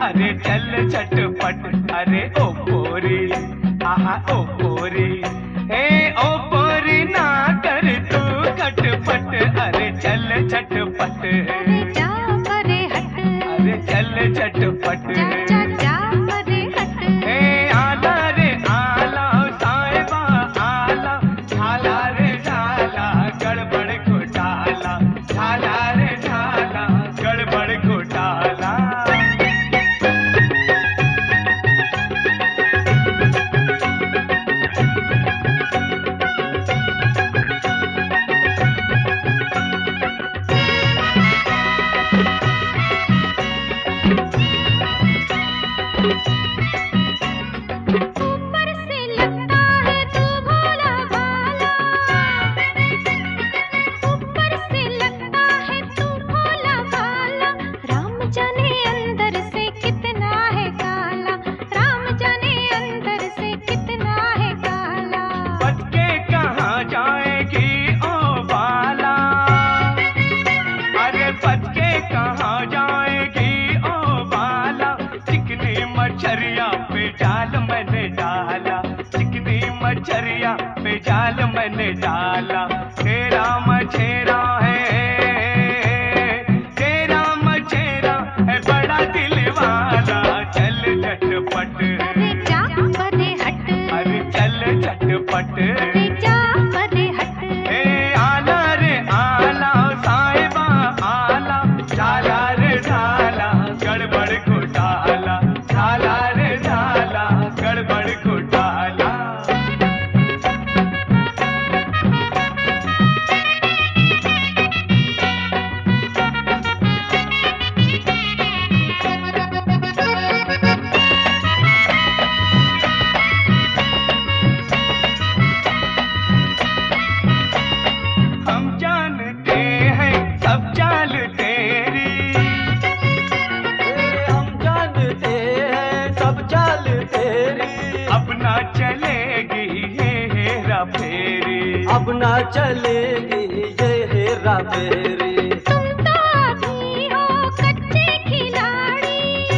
अरे चल झटपट, अरे ओ पोरी, आहा ओ पोरी, हे ओ पोरी ना कर तू खटपट, अरे चल झटपट, अरे जा परे हट, अरे चल झटपट, जा जा जा परे हट। हे आला रे आला साहिबा आला, झाला रे झाला गड़बड़ घोटाला, झाला रे झाला गड़बड़ घोटाला। ऊपर से लगता है तू भोला भाला, ऊपर से लगता है तू भोला भाला, राम जाने अंदर से कितना है काला, राम जाने अंदर से कितना है काला। बच के कहाँ जाएगी ओ बाला, अरे बच के कहाँ जाएगी ओ बाला, चिकनी मछरिया पे जाल मैंने डाला, चिकनी मछरिया पे जाल मैंने डाला, तेरा मछेरा है, तेरा मछेरा है बड़ा दिल वाला, चल झटपट, अरे जा परे हट, अरे चल झटपट, अरे जा परे हट। हे आला रे आला साहिबा आला, झाला रे झाला गड़बड़ घोटाला, झाला रे झाला गड़बड़ घोटाला। हम जानते हैं सब चाल तेरी, हम जानते हैं सब चाल तेरी, अब ना चलेगी ये हेरा फेरी, अब ना चलेगी ये हेरा फेरी। तुम तो अभी हो कच्चे खिलाड़ी,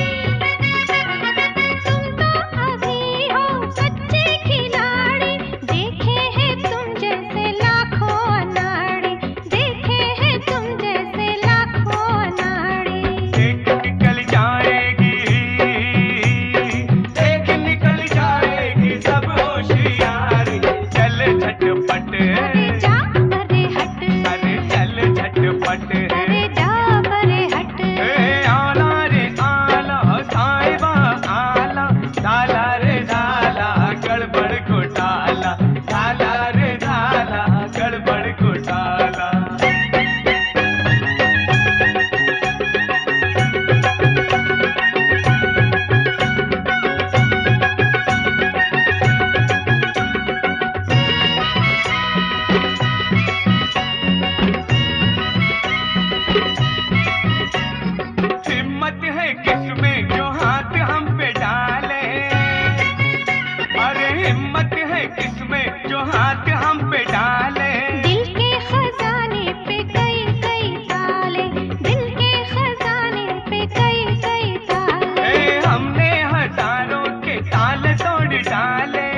तुम तो अभी हो कच्चे खिलाड़ी, देखे हैं तुम जैसे लाखों अनाड़ी, देखे हैं तुम जैसे लाखों अनाड़ी। देख निकल जाएगी, देख निकल जाएगी सब होशियारी, चल झटपट, अरे जा परे हट, अरे चल झटपट, अरे जा परे हट। हे आला रे आला साहिबा आला, झाला रे झाला गड़बड़ घोटाला, झाला रे झाला गड़बड़ घोटाला। हिम्मत है किसमें जो हाथ हम पे डाले, अरे हिम्मत है किसमें जो हाथ हम पे डाले, दिल के खजाने पे कई कई ताले, दिल के खजाने पे कई कई ताले। ए, हमने हजारों के ताल तोड़ डाले,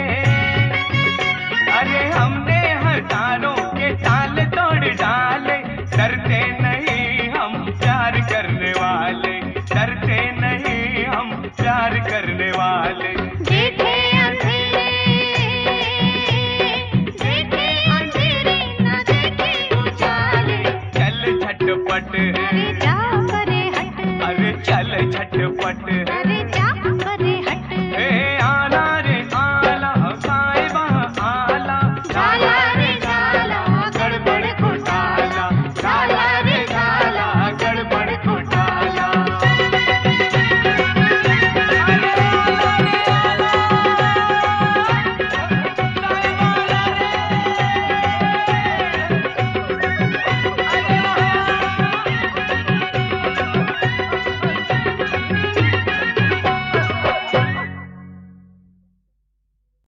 अरे हमने हजारों के ताल तोड़ डाले, डरते नहीं हम प्यार करने वाले, डरते नहीं हम प्यार करने